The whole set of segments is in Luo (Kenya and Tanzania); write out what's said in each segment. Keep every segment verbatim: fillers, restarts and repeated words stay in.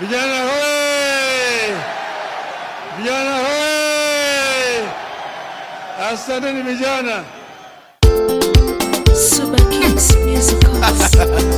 Vijana hoye! Vijana hoye! Asanteni vijana. Super Kids Musicals.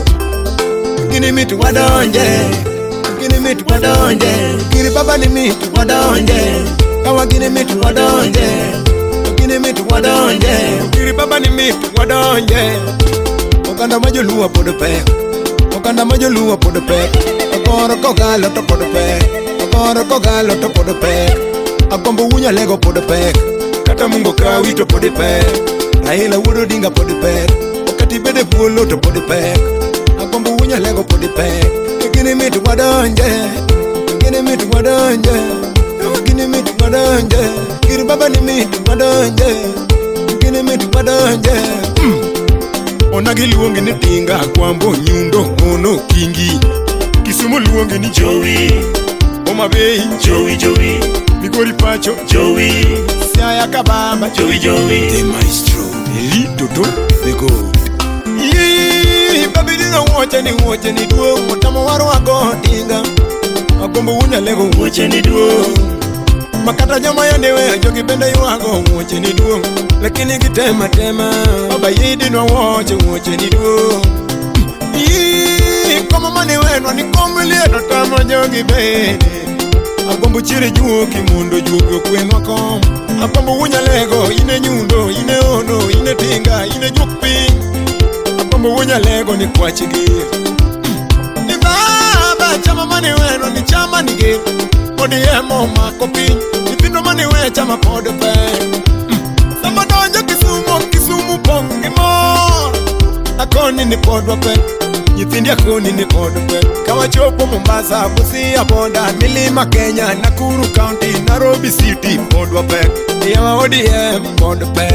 Gini mitu wadonje, gini mitu wadonje, giri baba ni mitu wadonje, kawa gini mitu wadonje, gini mitu wadonje, giri baba ni mitu wadonje. Okanda majoluwa podope, okanda majoluwa podope, okoro kogalo to podope, okoro kogalo to podope, akombo unya lego podope, kata mungo kawi to podope, Raila Wudo Dinga podope, okati bede puolo to podope, akombo unya lego podope, gini mitu wadonje, gini mitu wadonje, gini mitu wadonje, giri baba ni mitu wadonje, gini mitu wadonje. Onagi luonge ni Tinga kwambo nyundo ono kingi, Kisumu luonge ni Joey, Homa Bay Joey Joey, Migori Pacho Joey, Siaya Kabamba Joey Joey, the maestro Eli Toto Bego. Yee, babidi na wote ni wote ni duo, motamo waro wago Tinga, akombo unya lego wote ni duo, makata nyama ya newe jogi benda yuwago wote ni duo, lakini kitema tema baba yidi no wote wote ni duo. Yee, kama mani wenwa ni kongwili no tama jogi bende, akombo chiri juo kimundo jugo kwenwa kom, akombo unya lego ine nyundo ine ono ine Tinga ine jukpi, akombo unya lego ni kwa chigir. Ni baba chama mani wenwa ni chama nige, odi emo makopi, nipindo mani we chama podope. Sama donja Kisumu, Kisumu pongi mo, akoni ni podope, nyithindi akoni ni podope. Kawa chopo Mombasa, Busia, Bonda, Milima Kenya, Nakuru County, Nairobi City podope, Yama odi emo podope.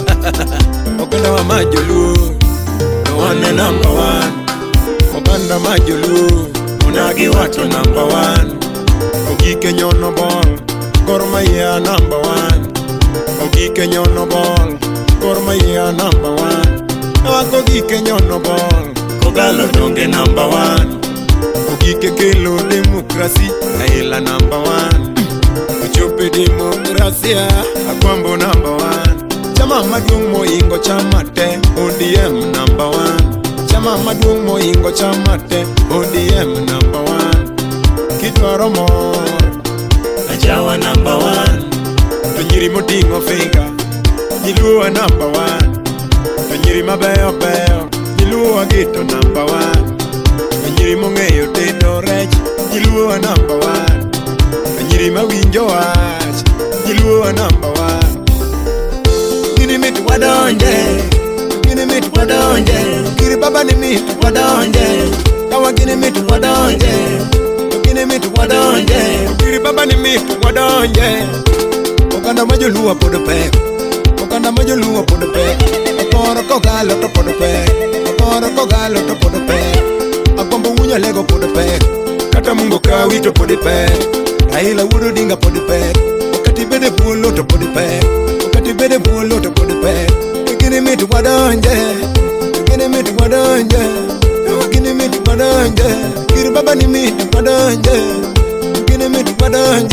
Okanda wa majolu, the one and number one. Okanda majolu, unagi watu number one. Ogike nyono ball, Gor Mahia number one. Ogike nyono ball, Gor Mahia number one. Awako gike nyono ball, Kogalo donge number one. Ogike kelo demokrasi, Raila number one. Uchope demokrasia, akwambo number one. Chama maduong moingo chama te, O D M number one. Chama maduong moingo chama te, O D M number one. Kitwaro mor, Ajawa number one. Tonyiri motingo finger, Nyiluwa number one. Tonyiri mabeyo beyo, Nyiluwa Gito number one. Tonyiri mongeyo tedo rech, Nyiluwa number one. Tonyiri mawinjo wach, Nyiluwa number one. Gini mitu wadonje, gini mitu wadonje, giri baba ni mitu wadonje, kawa gini mitu wadonje, gini mitu wadonje, giri baba ni mitu wadonje. Okanda majoluwa podope, okanda majoluwa podope, okoro kogalo to podope, okoro kogalo to podope, akombo unya lego podope, kata mungo kawi to podope, Raila Wudo Dinga podope, okati bede puolo to podope, okati bede puolo to podope, gini mitu wadonje, gini mitu wadonje, gini mitu wadonje, giri baba ni mitu wadonje, gini mitu wadonje.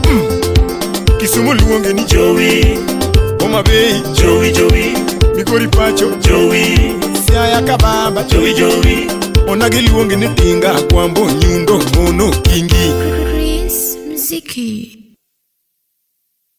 Kisumu luonge ni Joey, Homa Bay Joey Joey, Migori Pacho Joey, Siaya Kabamba Joey Joey, Onagi luonge ni Tinga kwambo nyundo ono kingi. Chris Mziki.